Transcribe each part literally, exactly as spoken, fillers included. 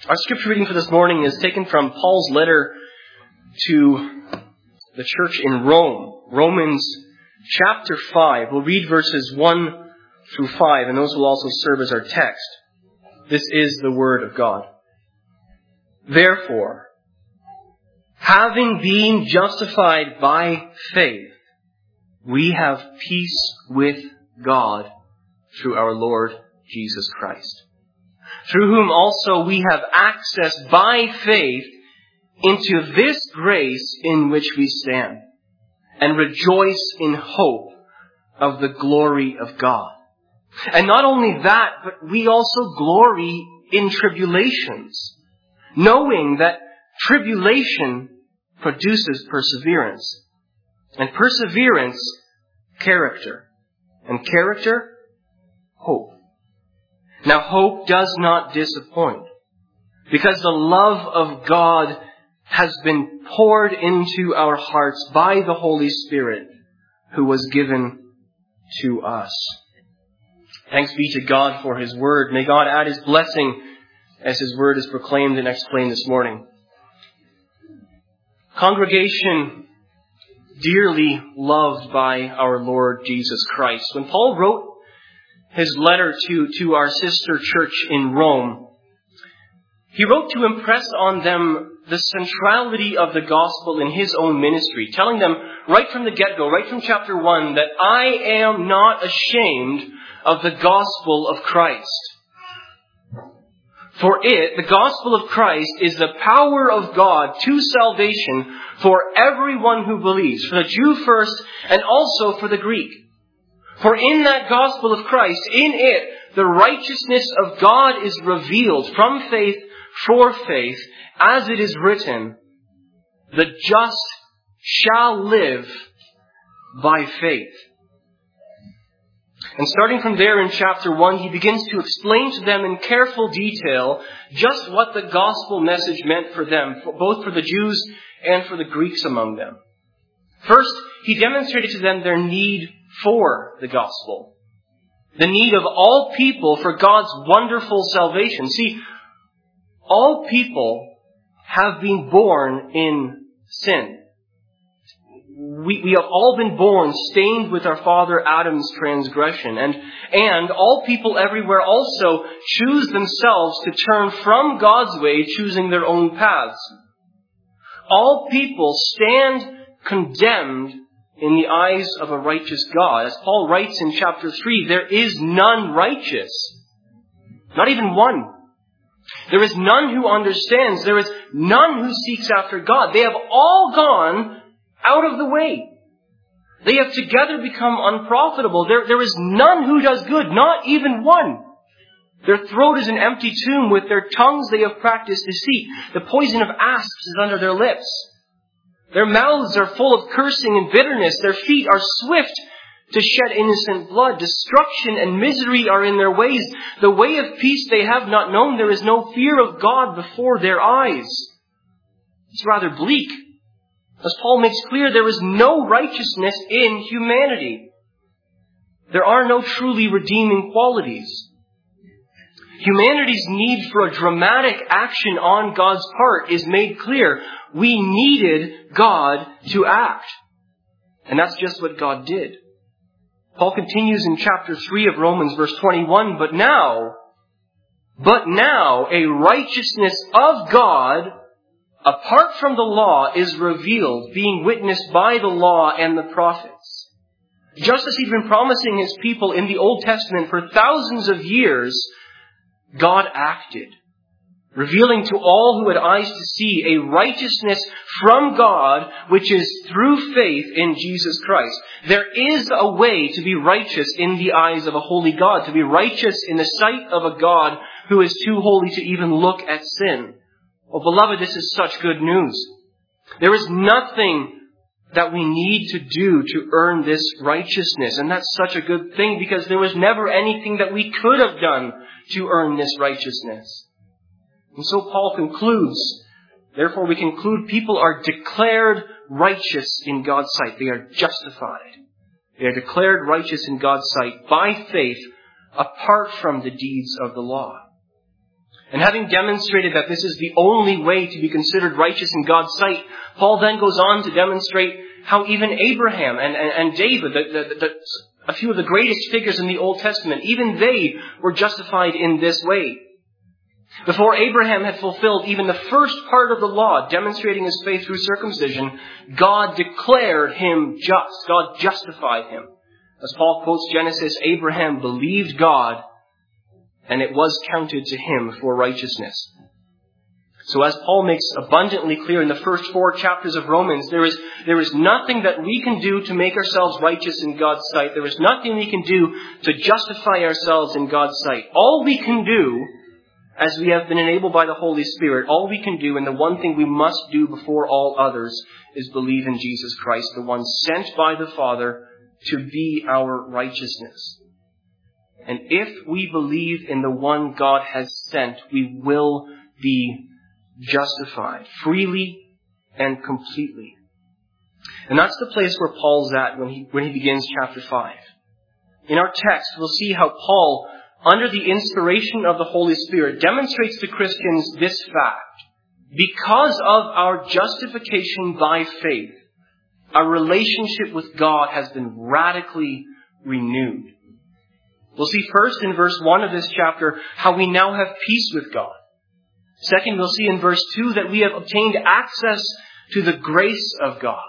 Our scripture reading for this morning is taken from Paul's letter to the church in Rome, Romans chapter five. We'll read verses one through five, and those will also serve as our text. This is the word of God. Therefore, having been justified by faith, we have peace with God through our Lord Jesus Christ, through whom also we have access by faith into this grace in which we stand, and rejoice in hope of the glory of God. And not only that, but we also glory in tribulations, knowing that tribulation produces perseverance, and perseverance, character, and character, hope. Now, hope does not disappoint, because the love of God has been poured into our hearts by the Holy Spirit who was given to us. Thanks be to God for His Word. May God add His blessing as His Word is proclaimed and explained this morning. Congregation dearly loved by our Lord Jesus Christ. When Paul wrote his letter to, to our sister church in Rome, he wrote to impress on them the centrality of the gospel in his own ministry, telling them right from the get-go, right from chapter one, that I am not ashamed of the gospel of Christ. For it, the gospel of Christ, is the power of God to salvation for everyone who believes, for the Jew first and also for the Greek. For in that gospel of Christ, in it, the righteousness of God is revealed from faith for faith, as it is written, the just shall live by faith. And starting from there in chapter one, he begins to explain to them in careful detail just what the gospel message meant for them, both for the Jews and for the Greeks among them. First, he demonstrated to them their need for the gospel. The need of all people for God's wonderful salvation. See, all people have been born in sin. We, we have all been born stained with our father Adam's transgression. And, and all people everywhere also choose themselves to turn from God's way, choosing their own paths. All people stand condemned in the eyes of a righteous God. As Paul writes in chapter three, there is none righteous. Not even one. There is none who understands. There is none who seeks after God. They have all gone out of the way. They have together become unprofitable. There, there is none who does good, not even one. Their throat is an empty tomb. With their tongues they have practiced deceit. The poison of asps is under their lips. Their mouths are full of cursing and bitterness. Their feet are swift to shed innocent blood. Destruction and misery are in their ways. The way of peace they have not known. There is no fear of God before their eyes. It's rather bleak. As Paul makes clear, there is no righteousness in humanity. There are no truly redeeming qualities. Humanity's need for a dramatic action on God's part is made clear. We needed God to act. And that's just what God did. Paul continues in chapter three of Romans, verse twenty-one, But now, but now a righteousness of God, apart from the law, is revealed, being witnessed by the law and the prophets. Just as He'd been promising His people in the Old Testament for thousands of years, God acted, revealing to all who had eyes to see a righteousness from God, which is through faith in Jesus Christ. There is a way to be righteous in the eyes of a holy God, to be righteous in the sight of a God who is too holy to even look at sin. Oh, beloved, this is such good news. There is nothing that we need to do to earn this righteousness. And that's such a good thing, because there was never anything that we could have done to earn this righteousness. And so Paul concludes, therefore we conclude people are declared righteous in God's sight. They are justified. They are declared righteous in God's sight by faith apart from the deeds of the law. And having demonstrated that this is the only way to be considered righteous in God's sight, Paul then goes on to demonstrate how even Abraham and, and, and David, the, the, the, a few of the greatest figures in the Old Testament, even they were justified in this way. Before Abraham had fulfilled even the first part of the law, demonstrating his faith through circumcision, God declared him just. God justified him. As Paul quotes Genesis, Abraham believed God, and it was counted to him for righteousness. So as Paul makes abundantly clear in the first four chapters of Romans, there is, there is nothing that we can do to make ourselves righteous in God's sight. There is nothing we can do to justify ourselves in God's sight. All we can do, as we have been enabled by the Holy Spirit, all we can do, and the one thing we must do before all others, is believe in Jesus Christ, the one sent by the Father to be our righteousness. And if we believe in the one God has sent, we will be justified freely and completely. And that's the place where Paul's at when he, when he begins chapter five. In our text, we'll see how Paul, under the inspiration of the Holy Spirit, demonstrates to Christians this fact. Because of our justification by faith, our relationship with God has been radically renewed. We'll see first in verse one of this chapter how we now have peace with God. Second, we'll see in verse two that we have obtained access to the grace of God.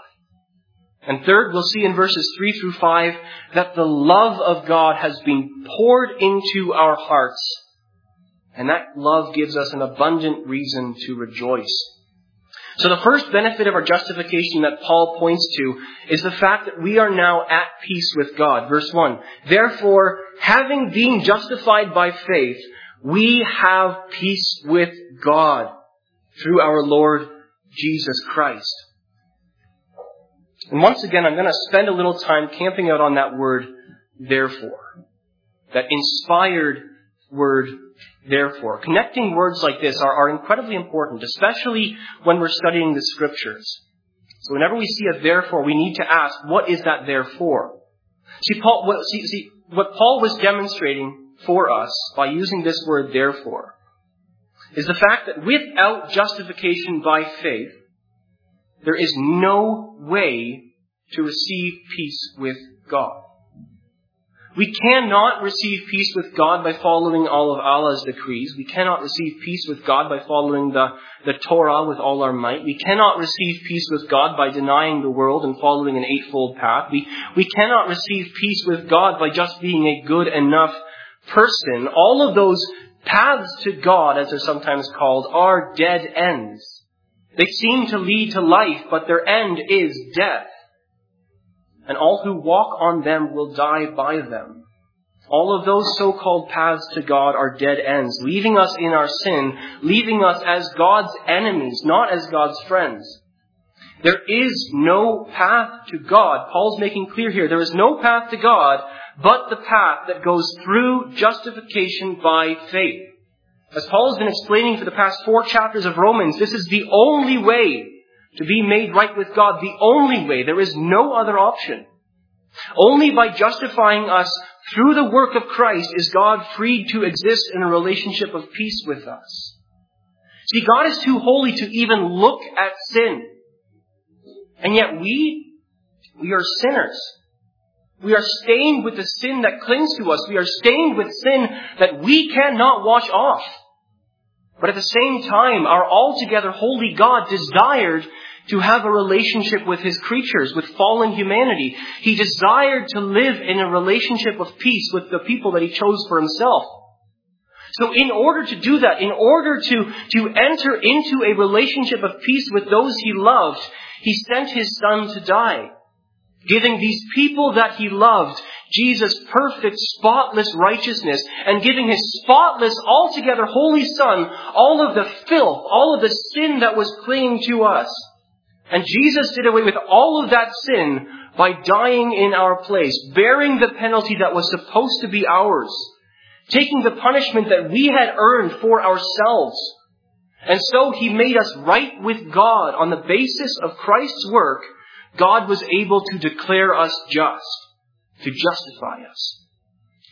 And third, we'll see in verses three through five that the love of God has been poured into our hearts. And that love gives us an abundant reason to rejoice. So the first benefit of our justification that Paul points to is the fact that we are now at peace with God. Verse one, therefore, having been justified by faith, we have peace with God through our Lord Jesus Christ. And once again, I'm going to spend a little time camping out on that word, therefore. That inspired word, therefore. Connecting words like this are, are incredibly important, especially when we're studying the Scriptures. So whenever we see a therefore, we need to ask, what is that therefore? See, Paul, what, see, see, what Paul was demonstrating for us by using this word therefore is the fact that without justification by faith, there is no way to receive peace with God. We cannot receive peace with God by following all of Allah's decrees. We cannot receive peace with God by following the, the Torah with all our might. We cannot receive peace with God by denying the world and following an eightfold path. We, we cannot receive peace with God by just being a good enough person. All of those paths to God, as they're sometimes called, are dead ends. They seem to lead to life, but their end is death. And all who walk on them will die by them. All of those so-called paths to God are dead ends, leaving us in our sin, leaving us as God's enemies, not as God's friends. There is no path to God. Paul's making clear here, there is no path to God but the path that goes through justification by faith. As Paul has been explaining for the past four chapters of Romans, this is the only way to be made right with God. The only way. There is no other option. Only by justifying us through the work of Christ is God freed to exist in a relationship of peace with us. See, God is too holy to even look at sin. And yet we, we are sinners. We are stained with the sin that clings to us. We are stained with sin that we cannot wash off. But at the same time, our altogether holy God desired to have a relationship with His creatures, with fallen humanity. He desired to live in a relationship of peace with the people that He chose for Himself. So in order to do that, in order to, to enter into a relationship of peace with those He loved, He sent His Son to die, giving these people that He loved Jesus' perfect, spotless righteousness, and giving His spotless, altogether holy Son all of the filth, all of the sin that was clinging to us. And Jesus did away with all of that sin by dying in our place, bearing the penalty that was supposed to be ours, taking the punishment that we had earned for ourselves. And so He made us right with God. On the basis of Christ's work, God was able to declare us just, to justify us.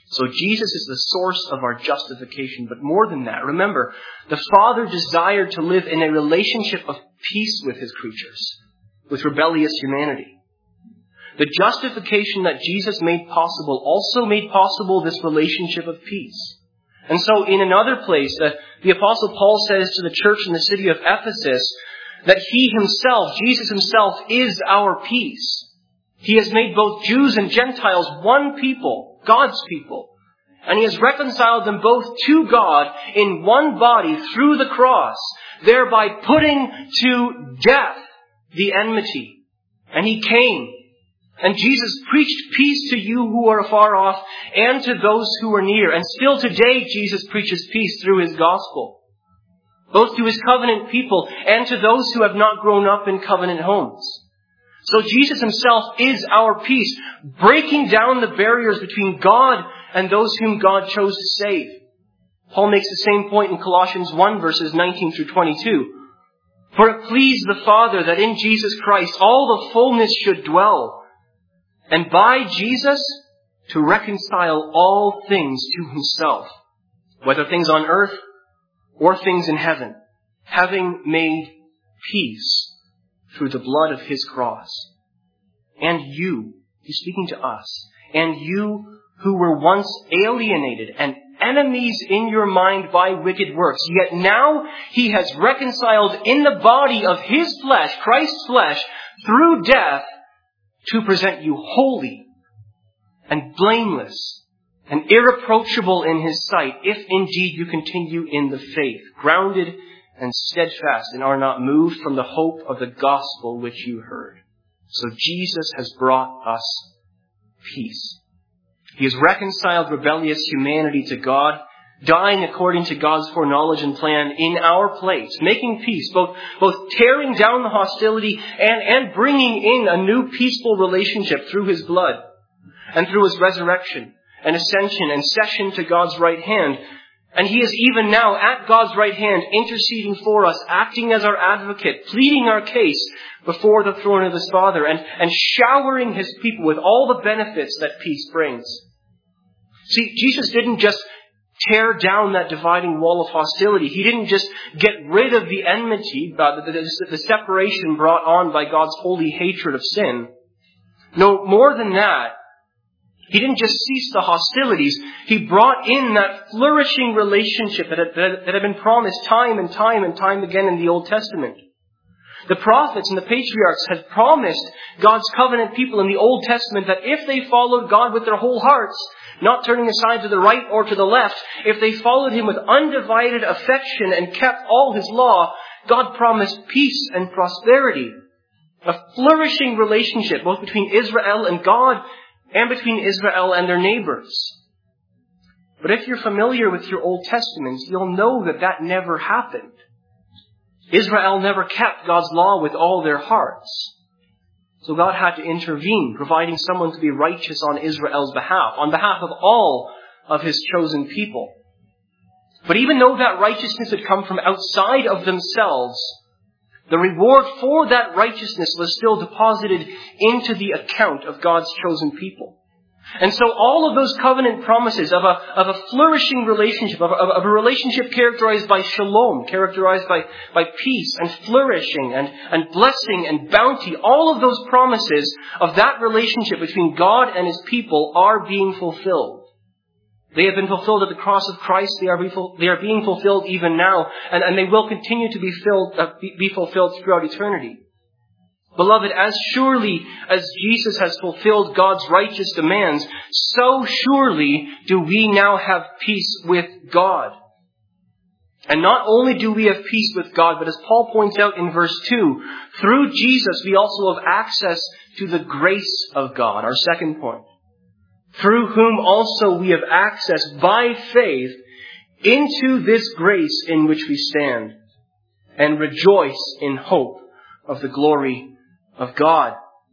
So Jesus is the source of our justification. But more than that, remember, the Father desired to live in a relationship of peace with His creatures, with rebellious humanity. The justification that Jesus made possible also made possible this relationship of peace. And so in another place, the, the Apostle Paul says to the church in the city of Ephesus that He Himself, Jesus Himself, is our peace. He has made both Jews and Gentiles one people, God's people. And He has reconciled them both to God in one body through the cross, thereby putting to death the enmity. And He came. And Jesus preached peace to you who are afar off and to those who are near. And still today, Jesus preaches peace through His gospel, both to His covenant people and to those who have not grown up in covenant homes. So Jesus Himself is our peace, breaking down the barriers between God and those whom God chose to save. Paul makes the same point in Colossians one, verses nineteen through twenty-two. For it pleased the Father that in Jesus Christ all the fullness should dwell, and by Jesus to reconcile all things to Himself, whether things on earth or things in heaven, having made peace through the blood of His cross. And you, He's speaking to us, and you who were once alienated and enemies in your mind by wicked works, yet now He has reconciled in the body of His flesh, Christ's flesh, through death, to present you holy and blameless and irreproachable in His sight, if indeed you continue in the faith, grounded and steadfast, and are not moved from the hope of the gospel which you heard. So Jesus has brought us peace. He has reconciled rebellious humanity to God, dying according to God's foreknowledge and plan in our place, making peace, both, both tearing down the hostility and, and bringing in a new peaceful relationship through His blood and through His resurrection and ascension and session to God's right hand. And He is even now at God's right hand interceding for us, acting as our advocate, pleading our case before the throne of His Father and, and showering His people with all the benefits that peace brings. See, Jesus didn't just tear down that dividing wall of hostility. He didn't just get rid of the enmity, uh, the, the, the separation brought on by God's holy hatred of sin. No, more than that, He didn't just cease the hostilities. He brought in that flourishing relationship that had, that had been promised time and time and time again in the Old Testament. The prophets and the patriarchs had promised God's covenant people in the Old Testament that if they followed God with their whole hearts, not turning aside to the right or to the left, if they followed Him with undivided affection and kept all His law, God promised peace and prosperity. A flourishing relationship both between Israel and God and between Israel and their neighbors. But if you're familiar with your Old Testament, you'll know that that never happened. Israel never kept God's law with all their hearts. So God had to intervene, providing someone to be righteous on Israel's behalf, on behalf of all of His chosen people. But even though that righteousness had come from outside of themselves, the reward for that righteousness was still deposited into the account of God's chosen people. And so all of those covenant promises of a, of a flourishing relationship, of a, of a relationship characterized by shalom, characterized by, by peace and flourishing and, and blessing and bounty, all of those promises of that relationship between God and His people are being fulfilled. They have been fulfilled at the cross of Christ. They are, be, they are being fulfilled even now, and, and they will continue to be, filled, uh, be, be fulfilled throughout eternity. Beloved, as surely as Jesus has fulfilled God's righteous demands, so surely do we now have peace with God. And not only do we have peace with God, but as Paul points out in verse two, through Jesus we also have access to the grace of God, our second point. Through whom also we have access by faith into this grace in which we stand, and rejoice in hope of the glory of God.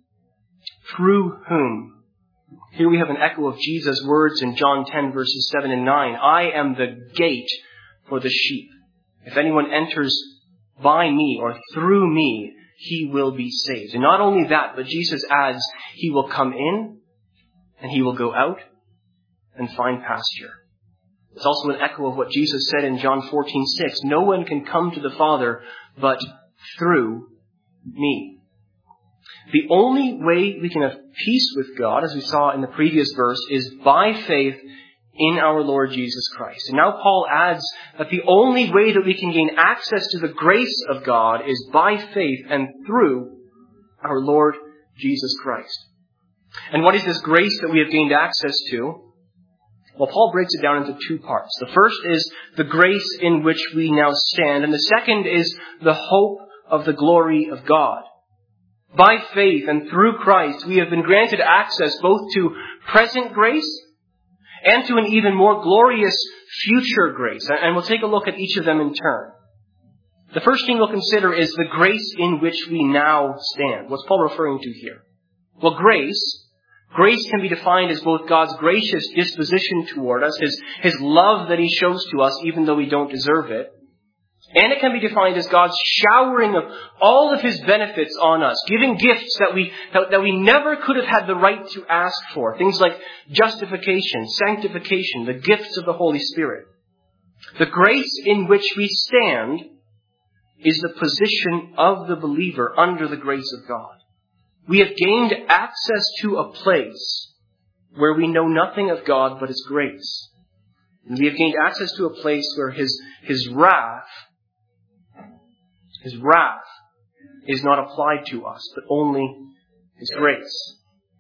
Through whom. Here we have an echo of Jesus' words in John ten, verses seven and nine. I am the gate for the sheep. If anyone enters by me or through me, he will be saved. And not only that, but Jesus adds, He will come in and He will go out and find pasture. It's also an echo of what Jesus said in John fourteen six. No one can come to the Father but through me. The only way we can have peace with God, as we saw in the previous verse, is by faith in our Lord Jesus Christ. And now Paul adds that the only way that we can gain access to the grace of God is by faith and through our Lord Jesus Christ. And what is this grace that we have gained access to? Well, Paul breaks it down into two parts. The first is the grace in which we now stand, and the second is the hope of the glory of God. By faith and through Christ, we have been granted access both to present grace and to an even more glorious future grace. And we'll take a look at each of them in turn. The first thing we'll consider is the grace in which we now stand. What's Paul referring to here? Well, grace... Grace can be defined as both God's gracious disposition toward us, His, His love that He shows to us even though we don't deserve it. And it can be defined as God's showering of all of His benefits on us, giving gifts that we, that, that we never could have had the right to ask for. Things like justification, sanctification, the gifts of the Holy Spirit. The grace in which we stand is the position of the believer under the grace of God. We have gained access to a place where we know nothing of God but His grace. And we have gained access to a place where His, His wrath, His wrath is not applied to us, but only His grace.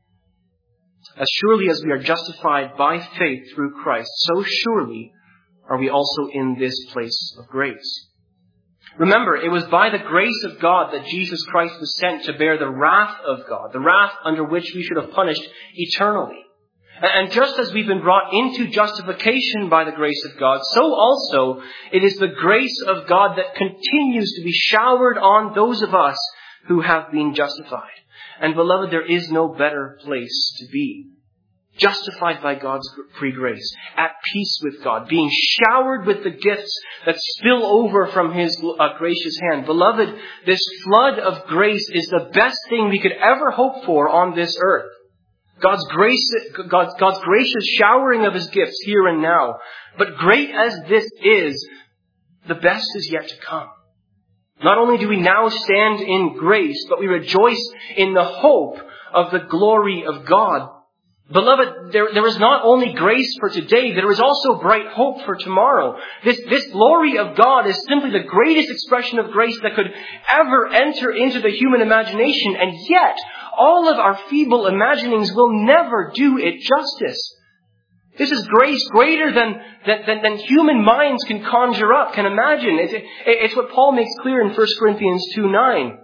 As surely as we are justified by faith through Christ, so surely are we also in this place of grace. Remember, it was by the grace of God that Jesus Christ was sent to bear the wrath of God, the wrath under which we should have punished eternally. And just as we've been brought into justification by the grace of God, so also it is the grace of God that continues to be showered on those of us who have been justified. And beloved, there is no better place to be. Justified by God's free grace, at peace with God, being showered with the gifts that spill over from His uh, gracious hand. Beloved, this flood of grace is the best thing we could ever hope for on this earth. God's grace, God's, God's gracious showering of His gifts here and now. But great as this is, the best is yet to come. Not only do we now stand in grace, but we rejoice in the hope of the glory of God. Beloved, there, there is not only grace for today, there is also bright hope for tomorrow. This, this glory of God is simply the greatest expression of grace that could ever enter into the human imagination, and yet all of our feeble imaginings will never do it justice. This is grace greater than, than, than human minds can conjure up, can imagine. It's, it's what Paul makes clear in First Corinthians two nine.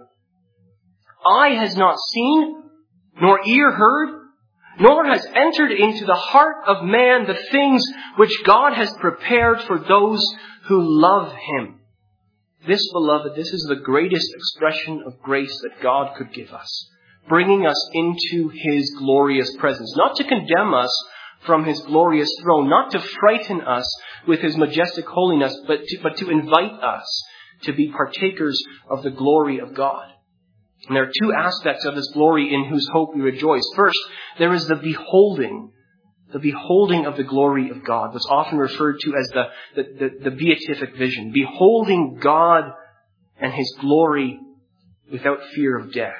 Eye has not seen, nor ear heard, nor has entered into the heart of man the things which God has prepared for those who love Him. This, beloved, this is the greatest expression of grace that God could give us, bringing us into His glorious presence, not to condemn us from His glorious throne, not to frighten us with His majestic holiness, but to, but to invite us to be partakers of the glory of God. And there are two aspects of this glory in whose hope we rejoice. First, there is the beholding, the beholding of the glory of God, what's often referred to as the, the, the, the beatific vision, beholding God and His glory without fear of death.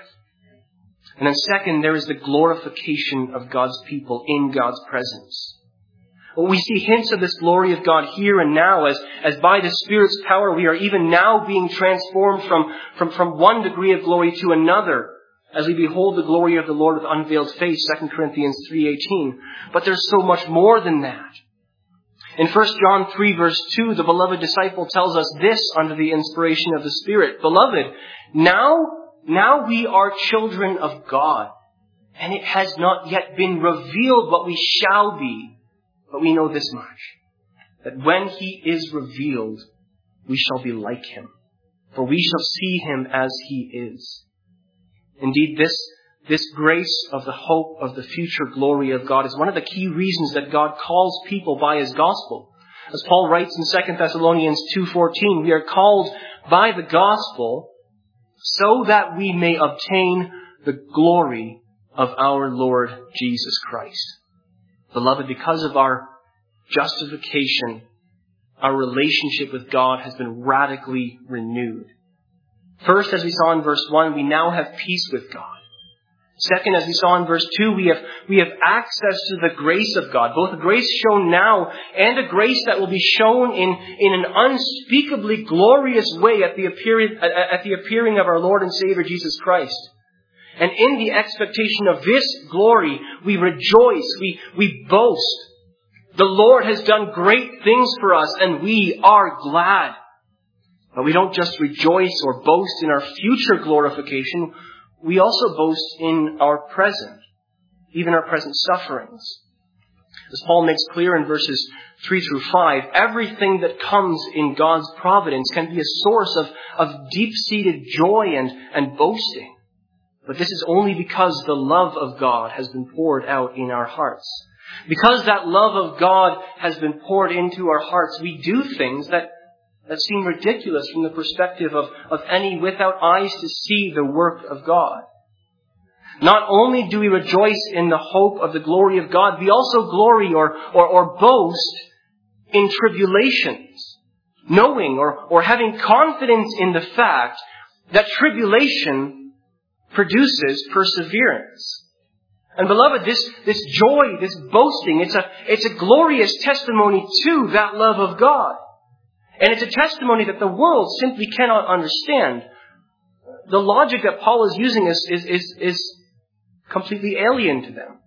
And then second, there is the glorification of God's people in God's presence. Well, we see hints of this glory of God here and now as, as by the Spirit's power we are even now being transformed from, from, from one degree of glory to another as we behold the glory of the Lord with unveiled face, Second Corinthians three eighteen. But there's so much more than that. In First John three verse two, the beloved disciple tells us this under the inspiration of the Spirit. Beloved, now, now we are children of God, and it has not yet been revealed what we shall be. But we know this much, that when He is revealed, we shall be like Him, for we shall see Him as He is. Indeed, this, this grace of the hope of the future glory of God is one of the key reasons that God calls people by His gospel. As Paul writes in Second Thessalonians two fourteen, we are called by the gospel so that we may obtain the glory of our Lord Jesus Christ. Beloved, because of our justification, our relationship with God has been radically renewed. First, as we saw in verse one, we now have peace with God. Second, as we saw in verse two, we have, we have access to the grace of God, both a grace shown now and a grace that will be shown in, in an unspeakably glorious way at the, appearing, at the appearing of our Lord and Savior Jesus Christ. And in the expectation of this glory, we rejoice, we, we boast. The Lord has done great things for us, and we are glad. But we don't just rejoice or boast in our future glorification. We also boast in our present, even our present sufferings. As Paul makes clear in verses three through five, everything that comes in God's providence can be a source of, of deep-seated joy and, and boasting. But this is only because the love of God has been poured out in our hearts. Because that love of God has been poured into our hearts, we do things that that seem ridiculous from the perspective of, of any without eyes to see the work of God. Not only do we rejoice in the hope of the glory of God, we also glory or, or, or boast in tribulations, knowing or, or having confidence in the fact that tribulation produces perseverance. And beloved, this, this joy, this boasting, it's a, it's a glorious testimony to that love of God. And it's a testimony that the world simply cannot understand. The logic that Paul is using is, is, is, is completely alien to them.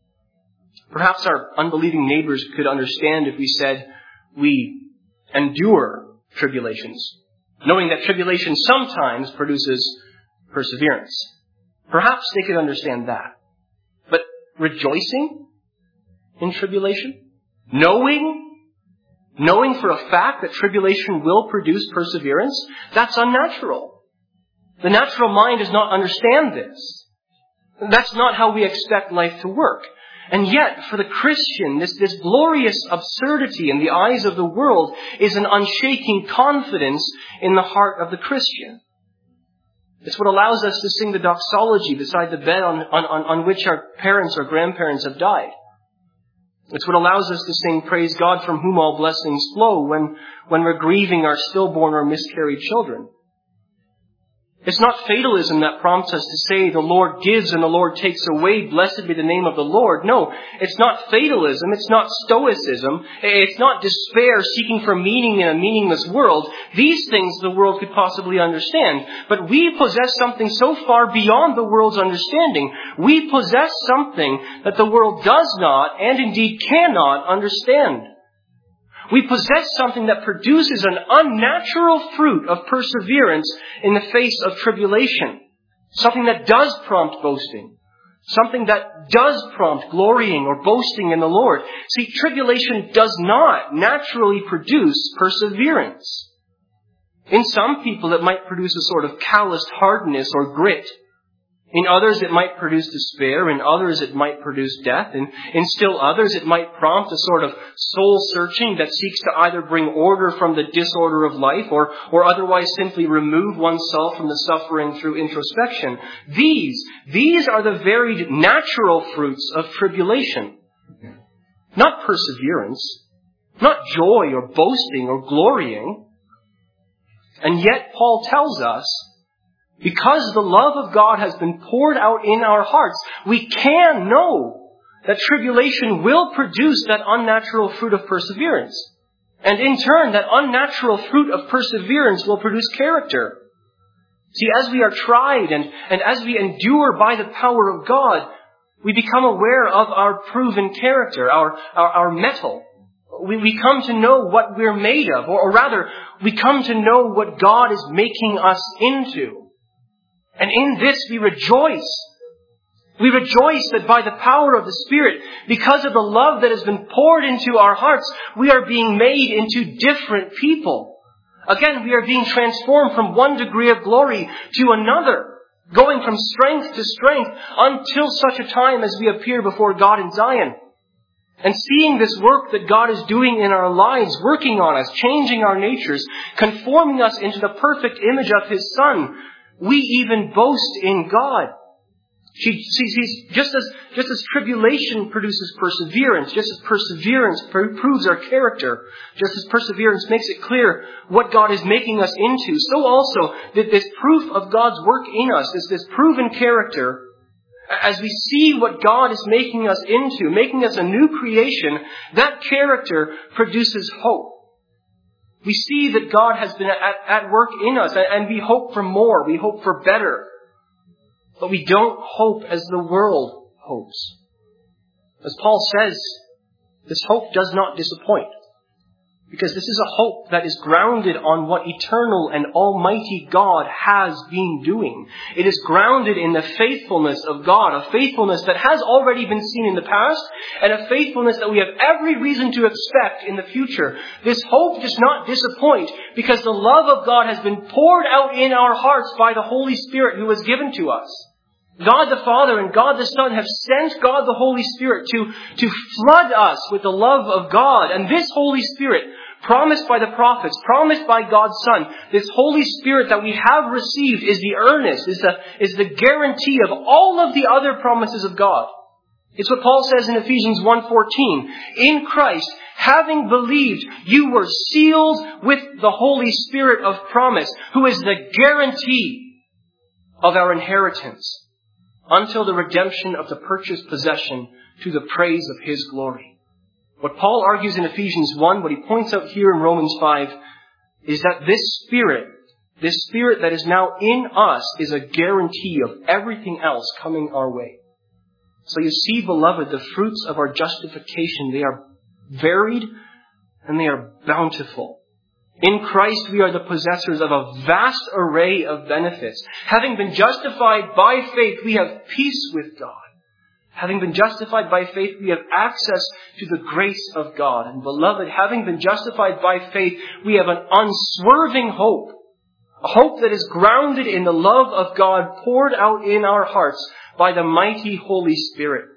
Perhaps our unbelieving neighbors could understand if we said we endure tribulations, knowing that tribulation sometimes produces perseverance. Perhaps they could understand that. But rejoicing in tribulation, knowing Knowing for a fact that tribulation will produce perseverance, that's unnatural. The natural mind does not understand this. That's not how we expect life to work. And yet, for the Christian, this, this glorious absurdity in the eyes of the world is an unshaking confidence in the heart of the Christian. It's what allows us to sing the doxology beside the bed on, on, on which our parents or grandparents have died. It's what allows us to sing, "Praise God from whom all blessings flow," when, when we're grieving our stillborn or miscarried children. It's not fatalism that prompts us to say, "The Lord gives and the Lord takes away. Blessed be the name of the Lord." No, it's not fatalism. It's not stoicism. It's not despair seeking for meaning in a meaningless world. These things the world could possibly understand. But we possess something so far beyond the world's understanding. We possess something that the world does not and indeed cannot understand. We possess something that produces an unnatural fruit of perseverance in the face of tribulation. Something that does prompt boasting. Something that does prompt glorying or boasting in the Lord. See, tribulation does not naturally produce perseverance. In some people, it might produce a sort of calloused hardness or grit. In others, it might produce despair. In others, it might produce death. And in still others, it might prompt a sort of soul-searching that seeks to either bring order from the disorder of life or, or otherwise simply remove oneself from the suffering through introspection. These, these are the very natural fruits of tribulation. Not perseverance, not joy or boasting or glorying. And yet, Paul tells us, because the love of God has been poured out in our hearts, we can know that tribulation will produce that unnatural fruit of perseverance. And in turn, that unnatural fruit of perseverance will produce character. See, as we are tried and, and as we endure by the power of God, we become aware of our proven character, our, our, our mettle. We, we come to know what we're made of, or, or rather, we come to know what God is making us into. And in this we rejoice. We rejoice that by the power of the Spirit, because of the love that has been poured into our hearts, we are being made into different people. Again, we are being transformed from one degree of glory to another, going from strength to strength until such a time as we appear before God in Zion. And seeing this work that God is doing in our lives, working on us, changing our natures, conforming us into the perfect image of His Son, we even boast in God. She sees, just as, just as tribulation produces perseverance, just as perseverance pr- proves our character, just as perseverance makes it clear what God is making us into, so also that this proof of God's work in us, this, this proven character, as we see what God is making us into, making us a new creation, that character produces hope. We see that God has been at, at work in us, and we hope for more, we hope for better. But we don't hope as the world hopes. As Paul says, this hope does not disappoint. Because this is a hope that is grounded on what eternal and almighty God has been doing. It is grounded in the faithfulness of God, a faithfulness that has already been seen in the past, and a faithfulness that we have every reason to expect in the future. This hope does not disappoint because the love of God has been poured out in our hearts by the Holy Spirit who was given to us. God the Father and God the Son have sent God the Holy Spirit to, to flood us with the love of God. And this Holy Spirit, promised by the prophets, promised by God's Son, this Holy Spirit that we have received is the earnest, is the, is the guarantee of all of the other promises of God. It's what Paul says in Ephesians one fourteen. In Christ, having believed, you were sealed with the Holy Spirit of promise, who is the guarantee of our inheritance, until the redemption of the purchased possession to the praise of His glory. What Paul argues in Ephesians one, what he points out here in Romans five, is that this Spirit, this Spirit that is now in us, is a guarantee of everything else coming our way. So you see, beloved, the fruits of our justification, they are varied and they are bountiful. In Christ, we are the possessors of a vast array of benefits. Having been justified by faith, we have peace with God. Having been justified by faith, we have access to the grace of God. And beloved, having been justified by faith, we have an unswerving hope. A hope that is grounded in the love of God poured out in our hearts by the mighty Holy Spirit.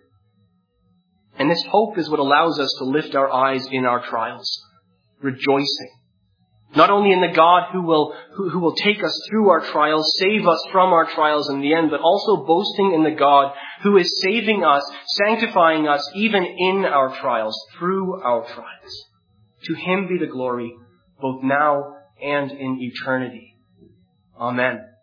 And this hope is what allows us to lift our eyes in our trials, rejoicing. Not only in the God who will, who, who will take us through our trials, save us from our trials in the end, but also boasting in the God who is saving us, sanctifying us even in our trials, through our trials. To Him be the glory, both now and in eternity. Amen.